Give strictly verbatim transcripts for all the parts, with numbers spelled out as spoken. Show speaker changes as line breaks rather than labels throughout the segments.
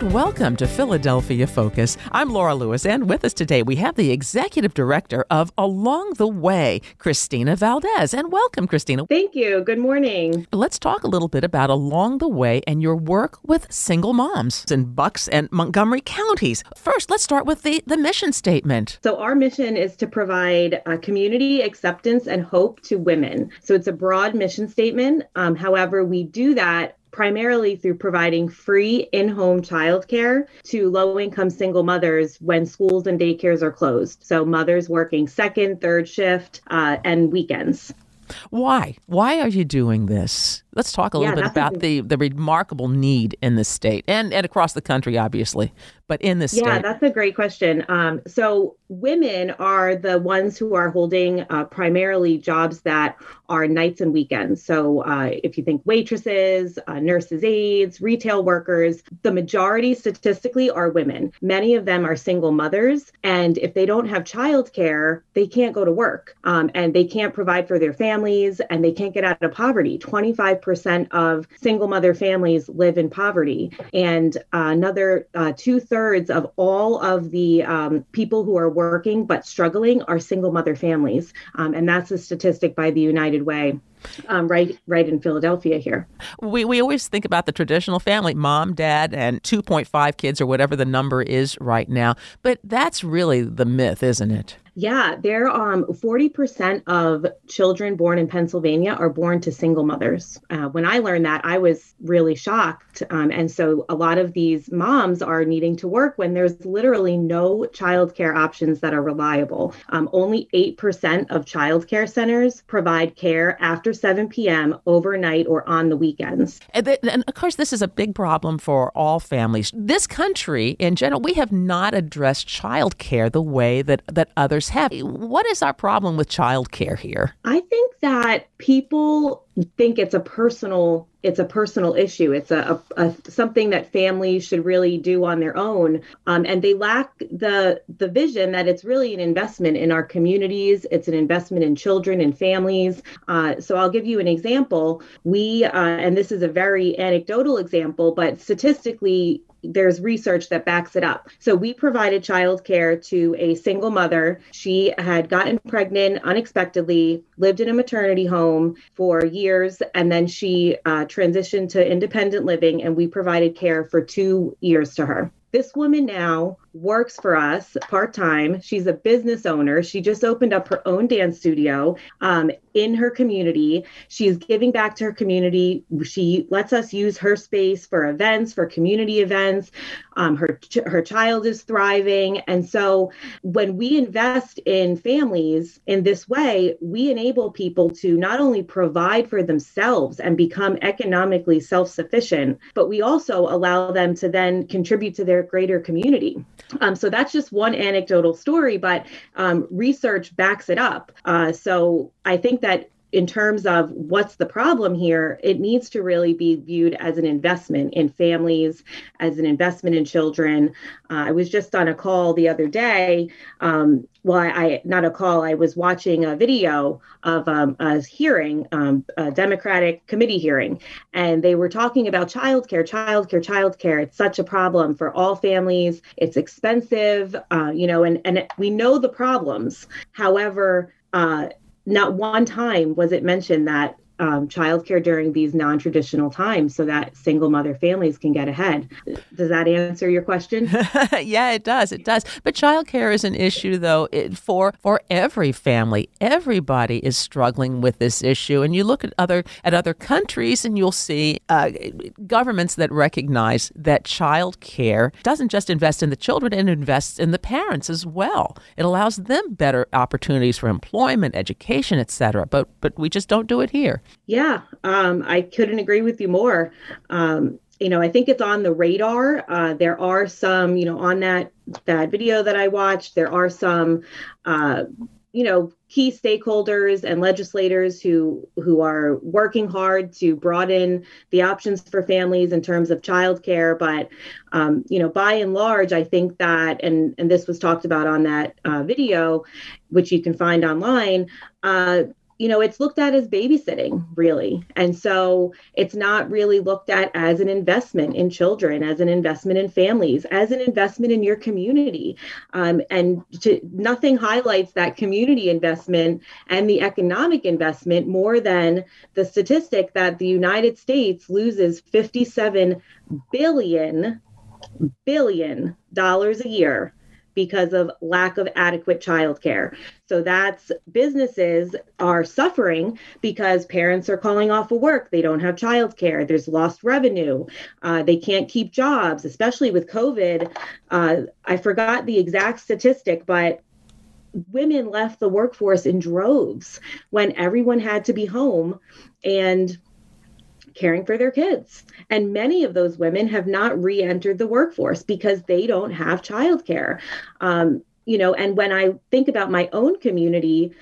and welcome to Philadelphia Focus. I'm Laura Lewis, and with us today we have the Executive Director of Along the Way, Christina Valdez. And welcome, Christina.
Thank you. Good morning.
Let's talk a little bit about Along the Way and your work with single moms in Bucks and Montgomery counties. First, let's start with the, the mission statement.
So our mission is to provide uh, community acceptance and hope to women. So it's a broad mission statement. Um, however, we do that primarily through providing free in-home childcare to low-income single mothers when schools and daycares are closed. So mothers working second, third shift, uh, and weekends.
Why? Why are you doing this? Let's talk a little
yeah,
bit about a- the, the remarkable need in the state and, and across the country, obviously, but in this
yeah,
state.
Yeah, that's a great question. Um, so women are the ones who are holding uh, primarily jobs that are nights and weekends. So uh, if you think waitresses, uh, nurses' aides, retail workers, the majority statistically are women. Many of them are single mothers. And if they don't have childcare, they can't go to work um, and they can't provide for their families and they can't get out of poverty. twenty-five percent of single mother families live in poverty. And uh, another uh, two thirds of all of the um, people who are working but struggling are single mother families. Um, and that's a statistic by the United Way. Um, right, right in Philadelphia here.
We we always think about the traditional family, mom, dad, and two point five kids or whatever the number is right now. But that's really the myth, isn't it?
Yeah, there um forty percent of children born in Pennsylvania are born to single mothers. Uh, when I learned that, I was really shocked. Um, and so a lot of these moms are needing to work when there's literally no childcare options that are reliable. Um, only eight percent of childcare centers provide care after seven p.m. overnight or on the weekends.
And, th- and of course, this is a big problem for all families. This country in general, we have not addressed childcare the way that, that others have. What is our problem with childcare here?
I think that people think it's a personal it's a personal issue. It's a, a, a something that families should really do on their own. Um, and they lack the the vision that it's really an investment in our communities. It's an investment in children and families. Uh, so I'll give you an example. We, uh, and this is a very anecdotal example, but statistically, there's research that backs it up. So we provided childcare to a single mother. She had gotten pregnant unexpectedly, lived in a maternity home for years, and then she uh, transitioned to independent living, and we provided care for two years to her. This woman now works for us part-time. She's a business owner. She just opened up her own dance studio um, in her community. She's giving back to her community. She lets us use her space for events, for community events. Um, her, her child is thriving. And so when we invest in families in this way, we enable people to not only provide for themselves and become economically self-sufficient, but we also allow them to then contribute to their greater community. Um, so that's just one anecdotal story, but um, research backs it up. Uh, so I think that in terms of what's the problem here, it needs to really be viewed as an investment in families, as an investment in children. Uh, I was just on a call the other day. Um, well, I, I not a call. I was watching a video of um, a hearing, um, a Democratic committee hearing, and they were talking about childcare, childcare, childcare. It's such a problem for all families. It's expensive, uh, you know, and and we know the problems. However, uh, not one time was it mentioned that um, childcare during these non-traditional times so that single mother families can get ahead. Does that answer your question?
Yeah, it does. It does. But childcare is an issue, though, it, for for every family. Everybody is struggling with this issue. And you look at other at other countries and you'll see uh, governments that recognize that childcare doesn't just invest in the children, it invests in the parents as well. It allows them better opportunities for employment, education, et cetera. But but we just don't do it here.
Yeah, um, I couldn't agree with you more. Um, you know, I think it's on the radar. Uh, there are some, you know, on that that video that I watched, there are some, uh, you know, key stakeholders and legislators who who are working hard to broaden the options for families in terms of childcare. But, um, you know, by and large, I think that, and, and this was talked about on that uh, video, which you can find online, uh, you know, it's looked at as babysitting, really. And so it's not really looked at as an investment in children, as an investment in families, as an investment in your community. Um, and to, nothing highlights that community investment and the economic investment more than the statistic that the United States loses fifty-seven billion, billion dollars a year because of lack of adequate childcare. So that's businesses are suffering because parents are calling off of work. They don't have childcare. There's lost revenue. Uh, they can't keep jobs, especially with COVID. Uh, I forgot the exact statistic, but women left the workforce in droves when everyone had to be home and caring for their kids. And many of those women have not re-entered the workforce because they don't have childcare. Um, you know, and when I think about my own community,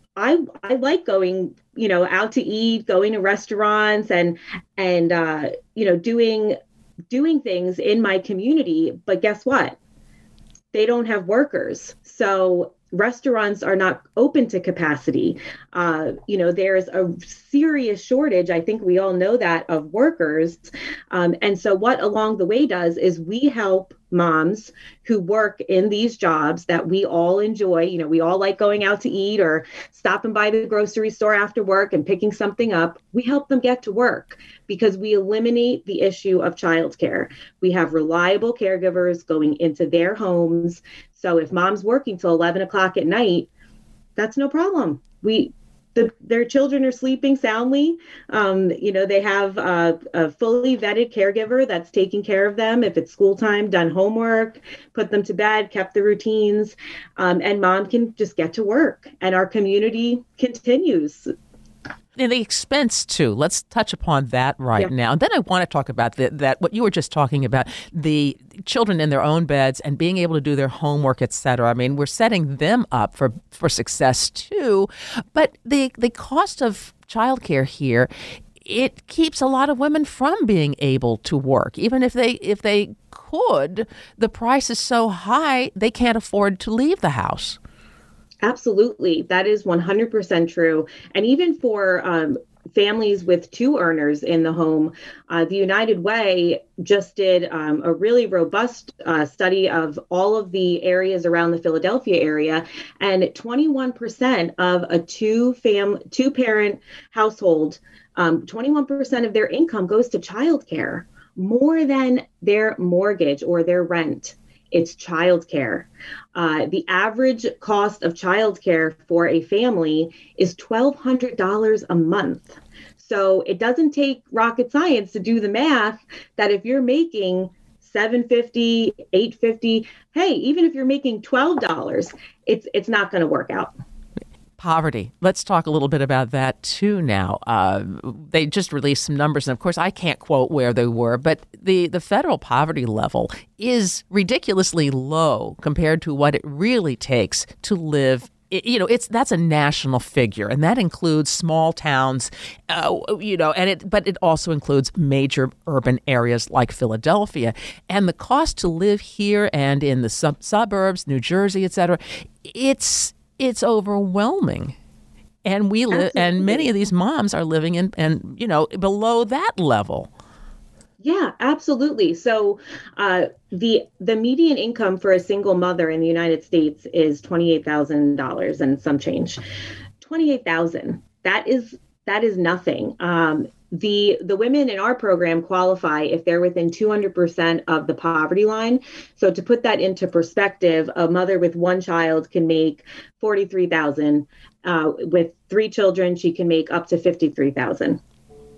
I I like going, you know, out to eat, going to restaurants and and uh, you know, doing doing things in my community. But guess what? They don't have workers. So restaurants are not open to capacity. Uh, you know, there's a serious shortage. I think we all know that, of workers. Um, and so what Along the Way does is we help moms who work in these jobs that we all enjoy. You know, we all like going out to eat or stopping by the grocery store after work and picking something up. We help them get to work because we eliminate the issue of childcare. We have reliable caregivers going into their homes. So if mom's working till eleven o'clock at night, that's no problem. We, the, their children are sleeping soundly. Um, you know, they have a, a fully vetted caregiver that's taking care of them. If it's school time, done homework, put them to bed, kept the routines, um, and mom can just get to work and our community continues.
And the expense too. Let's touch upon that right yeah. now. And then I want to talk about the, that what you were just talking about, the children in their own beds and being able to do their homework, et cetera. I mean, we're setting them up for, for success too. But the the cost of childcare here, it keeps a lot of women from being able to work. Even if they if they could, the price is so high they can't afford to leave the house.
Absolutely. That is one hundred percent true. And even for um, families with two earners in the home, uh, the United Way just did um, a really robust uh, study of all of the areas around the Philadelphia area. And twenty-one percent of a two fam two parent household, um, twenty-one percent of their income goes to childcare, more than their mortgage or their rent. It's childcare. Uh, the average cost of childcare for a family is twelve hundred dollars a month. So it doesn't take rocket science to do the math that if you're making seven hundred fifty dollars, eight hundred fifty dollars, hey, even if you're making twelve dollars, it's it's not going to work out.
Poverty. Let's talk a little bit about that too now. Uh, they just released some numbers, and of course I can't quote where they were, but the, the federal poverty level is ridiculously low compared to what it really takes to live. It, you know, it's that's a national figure, and that includes small towns, uh, you know, and it but it also includes major urban areas like Philadelphia. And the cost to live here and in the sub- suburbs, New Jersey, et cetera, it's It's overwhelming. And we live, and many of these moms are living in, and you know, below that level.
Yeah, absolutely. So uh, the the median income for a single mother in the United States is twenty-eight thousand dollars and some change. twenty-eight thousand dollars. That is that is nothing. Um, The the women in our program qualify if they're within two hundred percent of the poverty line. So to put that into perspective, a mother with one child can make forty-three thousand dollars. Uh, with three children, she can make up to fifty-three thousand dollars.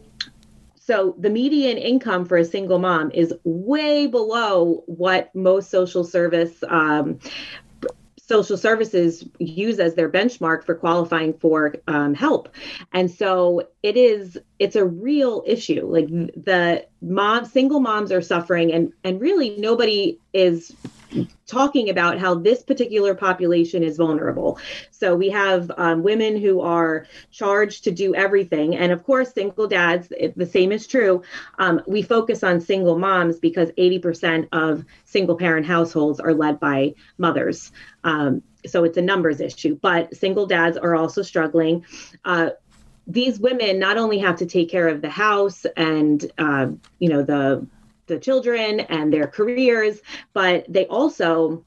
So the median income for a single mom is way below what most social service um, social services use as their benchmark for qualifying for um, help. And so it is, it's a real issue. Like the mom, single moms are suffering, and, and really nobody is talking about how this particular population is vulnerable. So we have um, women who are charged to do everything. And of course, single dads, it, the same is true. Um, we focus on single moms because eighty percent of single parent households are led by mothers. Um, so it's a numbers issue, but single dads are also struggling. Uh, these women not only have to take care of the house and, uh, you know, the the children and their careers, but they also,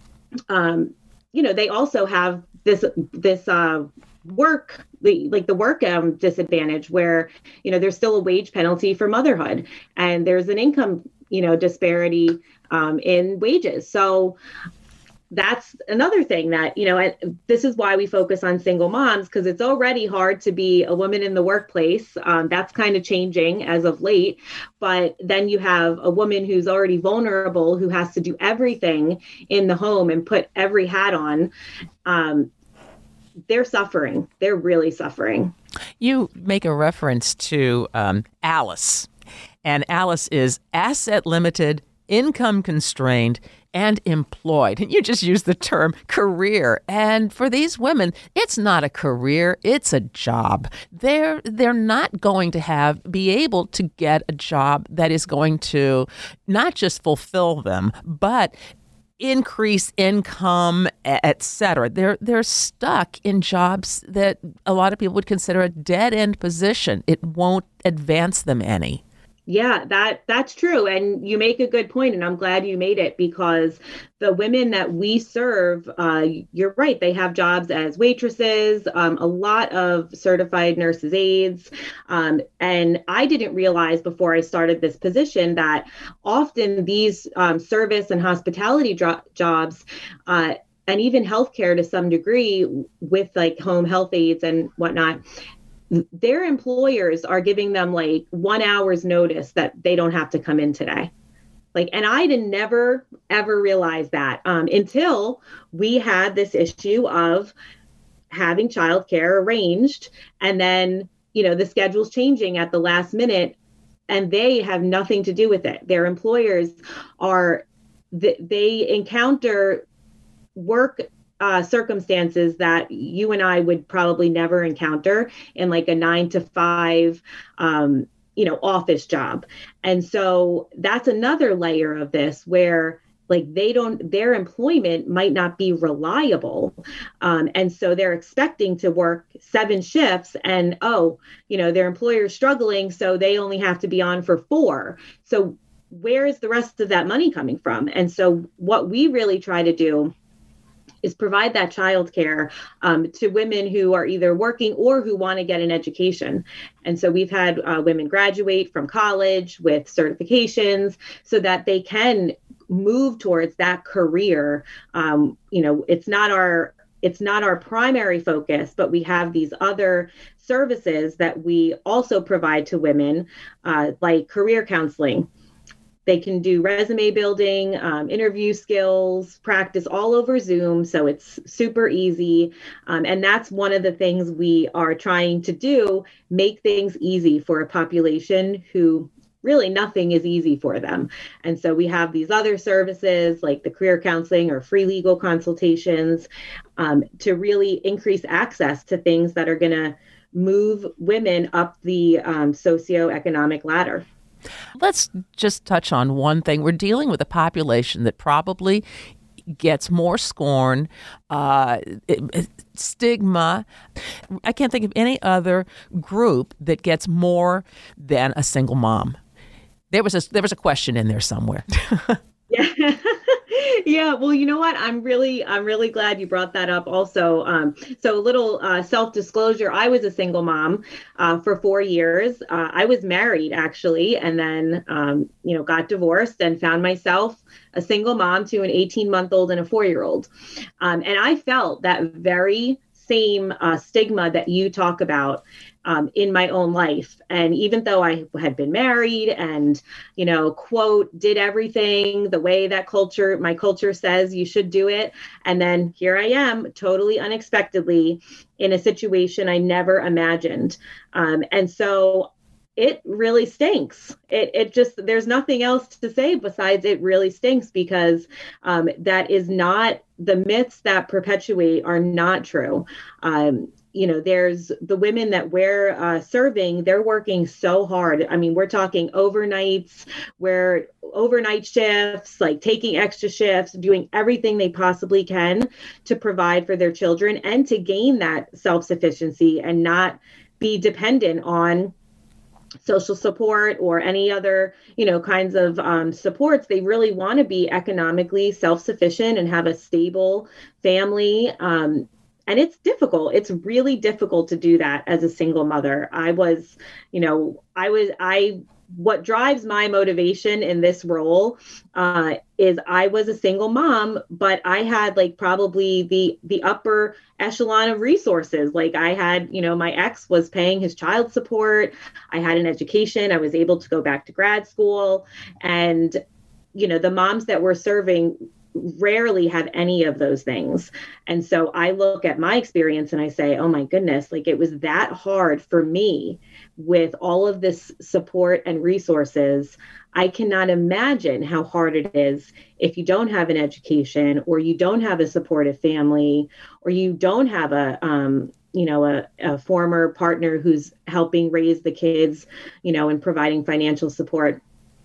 um, you know, they also have this, this uh, work, the, like the work um, disadvantage where, you know, there's still a wage penalty for motherhood and there's an income, you know, disparity um, in wages. So that's another thing that, you know, I, this is why we focus on single moms, because it's already hard to be a woman in the workplace. Um, that's kind of changing as of late. But then you have a woman who's already vulnerable, who has to do everything in the home and put every hat on. Um, they're suffering. They're really suffering.
You make a reference to um, Alice, and Alice is asset limited, income constrained, and employed. And you just use the term career. And for these women, it's not a career, it's a job. They're they're not going to have be able to get a job that is going to not just fulfill them, but increase income, et cetera. They're they're stuck in jobs that a lot of people would consider a dead-end position. It won't advance them any.
Yeah, that that's true. And you make a good point, and I'm glad you made it, because the women that we serve, uh, you're right, they have jobs as waitresses, um, a lot of certified nurses aides. Um, and I didn't realize before I started this position that often these um, service and hospitality dro- jobs, uh, and even healthcare to some degree with like home health aides and whatnot, their employers are giving them like one hour's notice that they don't have to come in today. Like, and I didn't never, ever realize that um, until we had this issue of having childcare arranged. And then, you know, the schedule's changing at the last minute and they have nothing to do with it. Their employers are, they encounter work Uh, circumstances that you and I would probably never encounter in like a nine to five, um, you know, office job. And so that's another layer of this where like they don't, their employment might not be reliable. Um, and so they're expecting to work seven shifts and, oh, you know, their employer's struggling, so they only have to be on for four. So where is the rest of that money coming from? And so what we really try to do is provide that childcare um, to women who are either working or who want to get an education. And so we've had uh, women graduate from college with certifications so that they can move towards that career. Um, you know, it's not our it's not our primary focus, but we have these other services that we also provide to women, uh, like career counseling. They can do resume building, um, interview skills, practice all over Zoom. So it's super easy. Um, and that's one of the things we are trying to do, make things easy for a population who really nothing is easy for them. And so we have these other services like the career counseling or free legal consultations um, to really increase access to things that are going to move women up the um, socioeconomic ladder.
Let's just touch on one thing. We're dealing with a population that probably gets more scorn, uh, stigma. I can't think of any other group that gets more than a single mom. There was a, there was a question in there somewhere.
Yeah. Yeah. Well, you know what? I'm really, I'm really glad you brought that up also. Um, so a little uh, self-disclosure, I was a single mom uh, for four years. Uh, I was married actually, and then, um, you know, got divorced and found myself a single mom to an eighteen month old and a four year old. Um, and I felt that very same uh, stigma that you talk about um, in my own life. And even though I had been married and, you know, quote, did everything the way that culture, my culture says you should do it. And then here I am totally unexpectedly in a situation I never imagined. Um, and so it really stinks. It it just, there's nothing else to say besides it really stinks, because um, that is not, the myths that perpetuate are not true. Um, you know, there's the women that we're uh, serving, they're working so hard. I mean, we're talking overnights, where overnight shifts, like taking extra shifts, doing everything they possibly can to provide for their children and to gain that self-sufficiency and not be dependent on social support or any other, you know, kinds of um, supports. They really want to be economically self-sufficient and have a stable family. Um, and it's difficult. It's really difficult to do that as a single mother. I was, you know, I was, I, what drives my motivation in this role uh, is I was a single mom, but I had like probably the the upper echelon of resources. Like I had, you know, my ex was paying his child support. I had an education. I was able to go back to grad school. And, you know, the moms that we're serving rarely have any of those things. And so I look at my experience and I say, oh my goodness, like it was that hard for me with all of this support and resources. I cannot imagine how hard it is if you don't have an education, or you don't have a supportive family, or you don't have a, um, you know, a, a former partner who's helping raise the kids, you know, and providing financial support.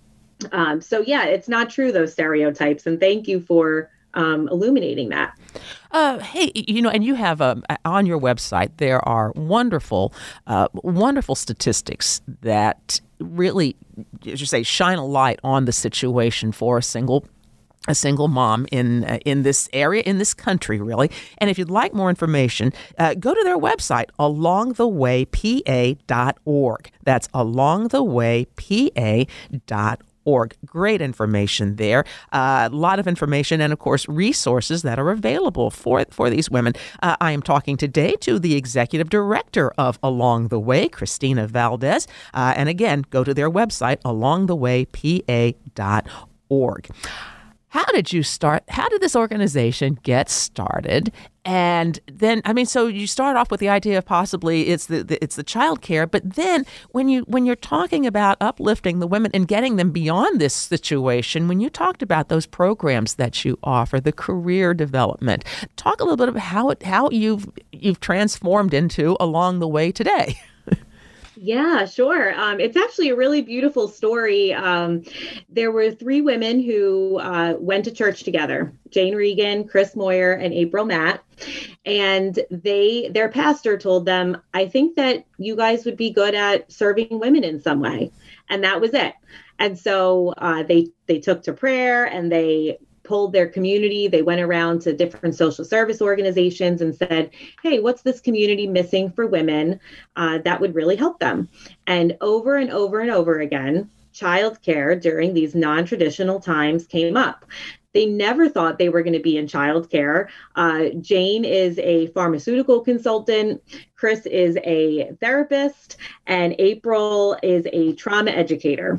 Um, so, yeah, it's not true, those stereotypes. And thank you for um, illuminating that.
Uh, hey, you know, and you have um, on your website, there are wonderful, uh, wonderful statistics that really, as you say, shine a light on the situation for a single a single mom in uh, in this area, in this country, really. And if you'd like more information, uh, go to their website, along the way p a dot org. That's along the way p a dot org. Org. Great information there. Uh, a lot of information and, of course, resources that are available for for these women. Uh, I am talking today to the executive director of Along the Way, Christina Valdez. Uh, and again, go to their website, along the way p a dot org. How did you start? How did this organization get started? And then, I mean, so you start off with the idea of possibly it's the, the it's the child care, but then when you when you're talking about uplifting the women and getting them beyond this situation, when you talked about those programs that you offer, the career development, talk a little bit about how it how you've you've transformed into Along the Way today.
Yeah, sure. Um, it's actually a really beautiful story. Um, there were three women who uh, went to church together: Jane Regan, Chris Moyer, and April Matt. And they, their pastor told them, I think that you guys would be good at serving women in some way. And that was it. And so uh, they they took to prayer, and they pulled their community. They went around to different social service organizations and said, hey, what's this community missing for women uh, that would really help them? And over and over and over again, childcare during these non-traditional times came up. They never thought they were going to be in childcare. Uh, Jane is a pharmaceutical consultant. Chris is a therapist, and April is a trauma educator.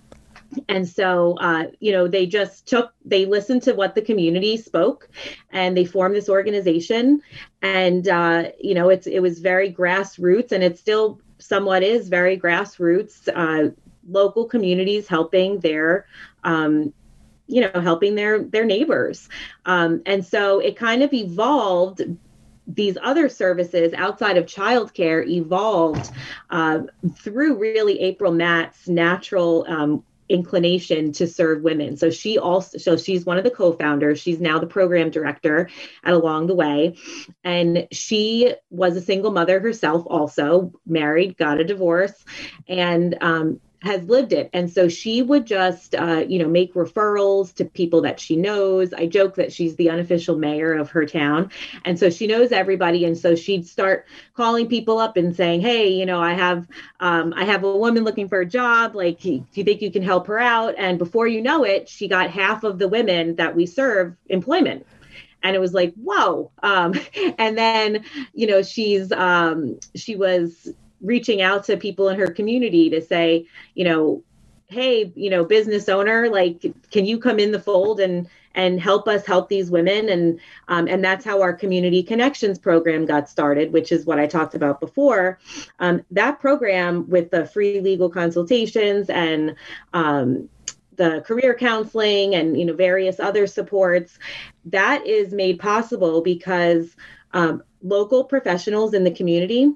And so, uh, you know, they just took, they listened to what the community spoke, and they formed this organization. And, uh, you know, it's it was very grassroots, and it still somewhat is very grassroots, uh, local communities helping their, um, you know, helping their their neighbors. Um, and so it kind of evolved. These other services outside of childcare evolved uh, through really April Matt's natural um inclination to serve women. So she also, so she's one of the co-founders. She's now the program director at Along the Way. And she was a single mother herself, also married, got a divorce, and um, has lived it. And so she would just, uh, you know, make referrals to people that she knows. I joke that she's the unofficial mayor of her town. And so she knows everybody. And so she'd start calling people up and saying, hey, you know, I have, um, I have a woman looking for a job. Like, do you think you can help her out? And before you know it, she got half of the women that we serve employment. And it was like, whoa. Um, and then, you know, she's, um, she was reaching out to people in her community to say, you know, hey, you know, business owner, like, can you come in the fold and and help us help these women? And um, and that's how our Community Connections program got started, which is what I talked about before. Um, that program, with the free legal consultations and um, the career counseling and, you know, various other supports, that is made possible because um, local professionals in the community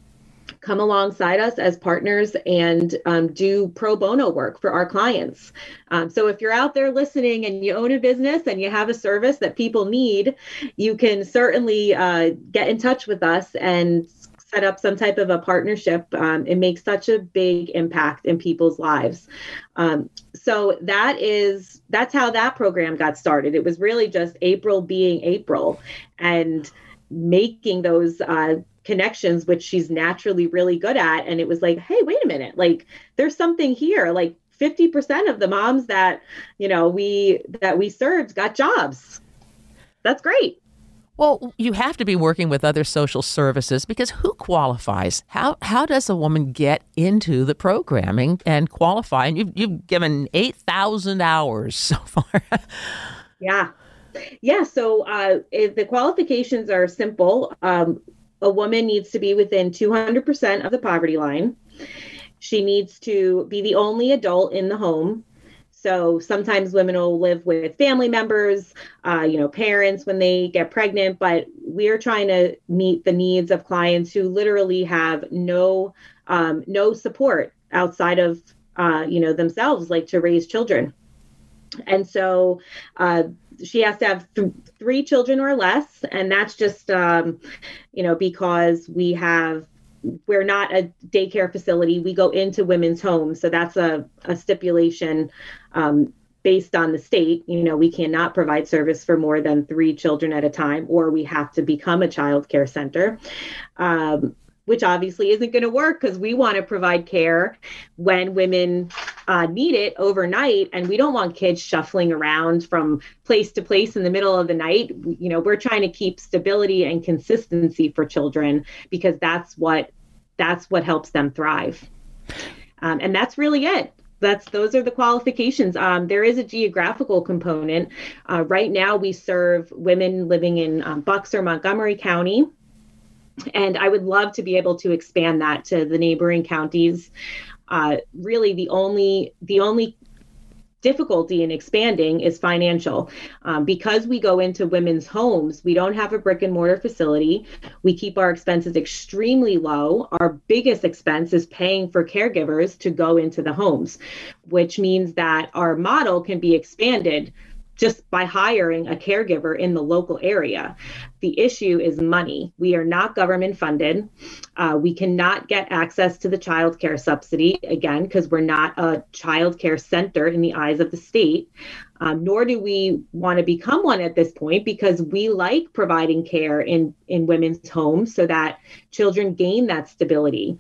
come alongside us as partners and um, do pro bono work for our clients. Um, so if you're out there listening and you own a business and you have a service that people need, you can certainly uh, get in touch with us and set up some type of a partnership. Um, it makes such a big impact in people's lives. Um, so that is, that's how that program got started. It was really just April being April and making those uh, connections, which she's naturally really good at. And it was like, hey, wait a minute, like there's something here. Like fifty percent of the moms that, you know, we, that we served got jobs. That's great.
Well, you have to be working with other social services, because who qualifies? How how does a woman get into the programming and qualify? And you've, you've given eight thousand hours so far.
Yeah. Yeah. So uh, if the qualifications are simple. Um, a woman needs to be within two hundred percent of the poverty line. She needs to be the only adult in the home. So sometimes women will live with family members, uh, you know, parents when they get pregnant, but we're trying to meet the needs of clients who literally have no, um, no support outside of, uh, you know, themselves, like to raise children. And so uh, she has to have th- three children or less. And that's just, um, you know, because we have we're not a daycare facility. We go into women's homes. So that's a, a stipulation um, based on the state. You know, we cannot provide service for more than three children at a time, or we have to become a child care center, um, which obviously isn't going to work because we want to provide care when women uh, need it overnight. And we don't want kids shuffling around from place to place in the middle of the night. You know, we're trying to keep stability and consistency for children because that's what that's what helps them thrive. Um, and that's really it. That's those are the qualifications. Um, there is a geographical component. Uh, right now, we serve women living in um, Bucks or Montgomery County. And I would love to be able to expand that to the neighboring counties. Uh, really, the only the only difficulty in expanding is financial. Um, because we go into women's homes, we don't have a brick and mortar facility. We keep our expenses extremely low. Our biggest expense is paying for caregivers to go into the homes, which means that our model can be expanded just by hiring a caregiver in the local area. The issue is money. We are not government funded. Uh, we cannot get access to the child care subsidy, again, because we're not a child care center in the eyes of the state, um, nor do we want to become one at this point because we like providing care in, in women's homes so that children gain that stability.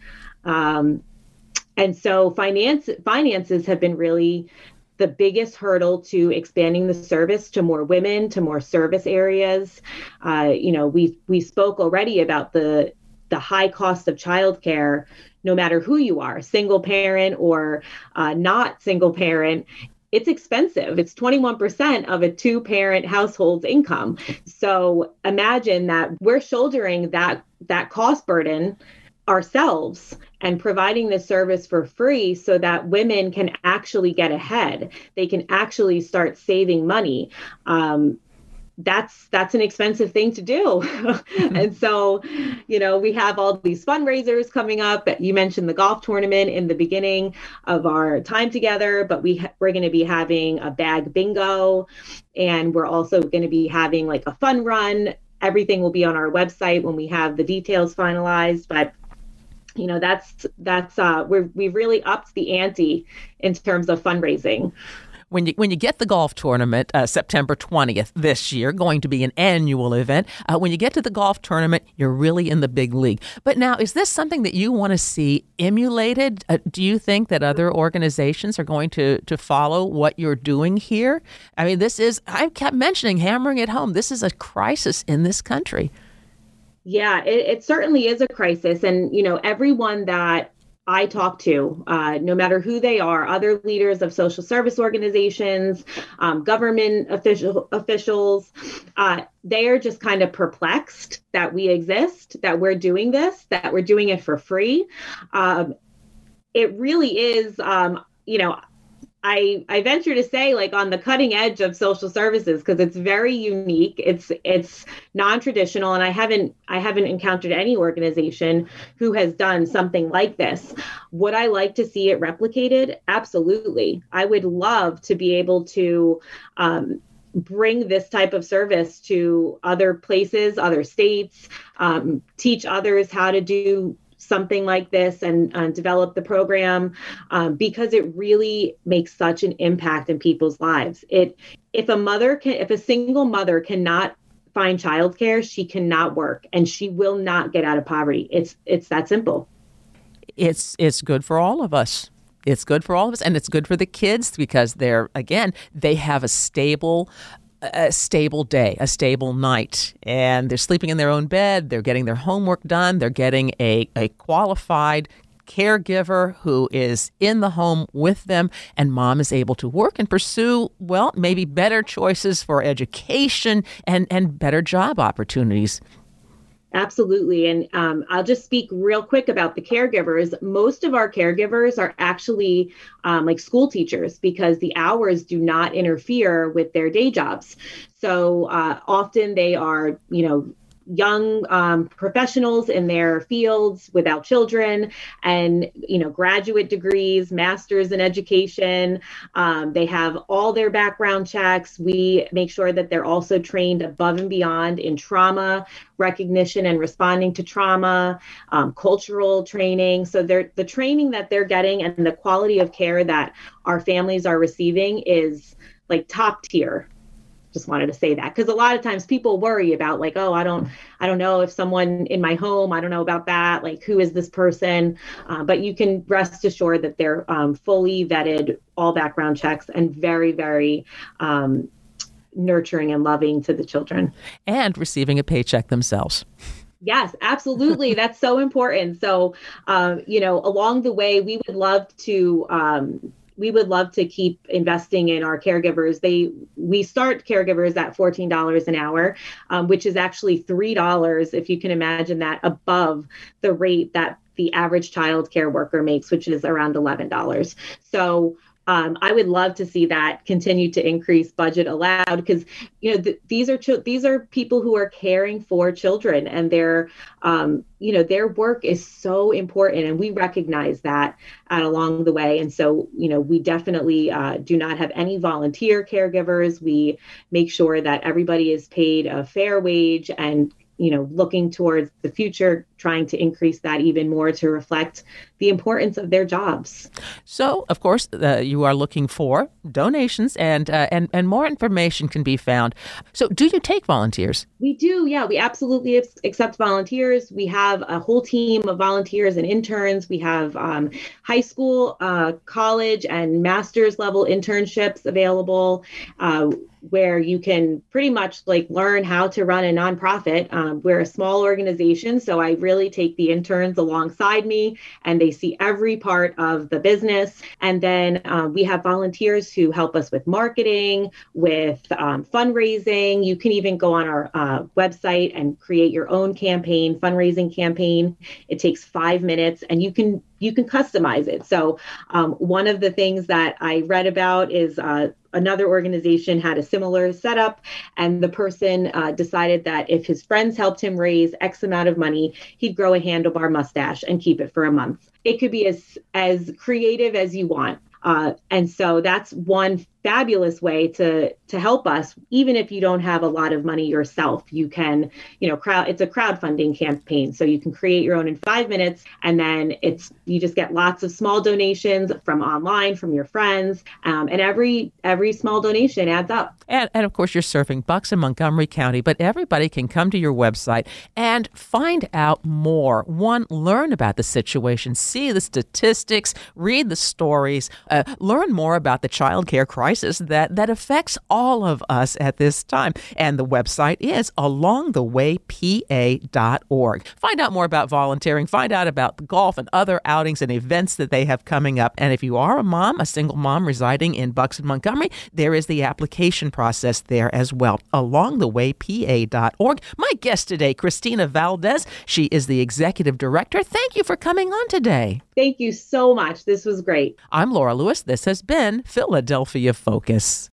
Um, and so finance, finances have been really the biggest hurdle to expanding the service to more women, to more service areas. Uh, you know, we we spoke already about the the high cost of childcare, no matter who you are, single parent or uh, not single parent. It's expensive. It's twenty-one percent of a two-parent household's income. So imagine that we're shouldering that that cost burden ourselves and providing the service for free so that women can actually get ahead. They can actually start saving money. Um, that's that's an expensive thing to do. And so, you know, we have all these fundraisers coming up. You mentioned the golf tournament in the beginning of our time together, but we ha- we're going to be having a bag bingo, and we're also going to be having like a fun run. Everything will be on our website when we have the details finalized, but you know, that's that's uh, we're we've really upped the ante in terms of fundraising.
When you when you get the golf tournament, uh, September twentieth this year, going to be an annual event. Uh, when you get to the golf tournament, you're really in the big league. But now, is this something that you want to see emulated? Uh, do you think that other organizations are going to to follow what you're doing here? I mean, this is, I kept mentioning, hammering it home, this is a crisis in this country.
Yeah, it, it certainly is a crisis. And, you know, everyone that I talk to, uh, no matter who they are, other leaders of social service organizations, um, government official, officials, uh, they are just kind of perplexed that we exist, that we're doing this, that we're doing it for free. Um, it really is, um, you know, I, I venture to say, like, on the cutting edge of social services, because it's very unique. It's it's non-traditional, and I haven't I haven't encountered any organization who has done something like this. Would I like to see it replicated? Absolutely. I would love to be able to um, bring this type of service to other places, other states, um, teach others how to do something like this and uh, develop the program, um, because it really makes such an impact in people's lives. It, if a mother can, if a single mother cannot find childcare, she cannot work and she will not get out of poverty. It's, it's that simple.
It's, it's good for all of us. It's good for all of us, and it's good for the kids because they're, again, they have a stable a stable day, a stable night, and they're sleeping in their own bed. They're getting their homework done. They're getting a, a qualified caregiver who is in the home with them, and mom is able to work and pursue, well, maybe better choices for education and, and better job opportunities.
Absolutely. And um, I'll just speak real quick about the caregivers. Most of our caregivers are actually um, like school teachers because the hours do not interfere with their day jobs. So uh, often they are, you know, young um, professionals in their fields without children and, you know, graduate degrees, masters in education. Um, they have all their background checks. We make sure that they're also trained above and beyond in trauma recognition and responding to trauma, um, cultural training. So they're, the training that they're getting and the quality of care that our families are receiving is like top tier. Just wanted to say that because a lot of times people worry about like, oh, I don't, I don't know if someone in my home, I don't know about that. Like, who is this person? Uh, but you can rest assured that they're um, fully vetted, all background checks, and very, very um, nurturing and loving to the children.
And receiving a paycheck themselves.
Yes, absolutely. That's so important. So, um, you know, along the way, we would love to, um, we would love to keep investing in our caregivers. They, we start caregivers at fourteen dollars an hour, um, which is actually three dollars, if you can imagine that, above the rate that the average child care worker makes, which is around eleven dollars. So Um, I would love to see that continue to increase, budget allowed, because you know th- these are ch- these are people who are caring for children, and their um, you know their work is so important, and we recognize that uh, along the way. And so you know we definitely uh, do not have any volunteer caregivers. We make sure that everybody is paid a fair wage, and you know looking towards the future, trying to increase that even more to reflect the importance of their jobs.
So, of course, uh, you are looking for donations, and uh, and and more information can be found. So, do you take volunteers?
We do, yeah. We absolutely accept volunteers. We have a whole team of volunteers and interns. We have um, high school, uh, college, and master's level internships available, uh, where you can pretty much like learn how to run a nonprofit. Um, we're a small organization, so I really take the interns alongside me, and they see every part of the business. And then uh, we have volunteers who help us with marketing, with um, fundraising. You can even go on our uh, website and create your own campaign, fundraising campaign. It takes five minutes, and you can you can customize it. So um, one of the things that I read about is uh, another organization had a similar setup, and the person uh, decided that if his friends helped him raise X amount of money, he'd grow a handlebar mustache and keep it for a month. It could be as as creative as you want. Uh, and so that's one fabulous way to to help us. Even if you don't have a lot of money yourself, you can, you know, crowd. It's a crowdfunding campaign, so you can create your own in five minutes, and then it's you just get lots of small donations from online, from your friends, um, and every every small donation adds up.
And and of course, you're serving bucks in Montgomery County, but everybody can come to your website and find out more. One, learn about the situation, see the statistics, read the stories, uh, learn more about the child care crisis crisis that, that affects all of us at this time. And the website is along the way p a dot org. Find out more about volunteering, find out about the golf and other outings and events that they have coming up. And if you are a mom, a single mom residing in Bucks and Montgomery, there is the application process there as well. along the way p a dot org. My guest today, Christina Valdez. She is the executive director. Thank you for coming on today.
Thank you so much. This was great.
I'm Laura Lewis. This has been Philadelphia Focus.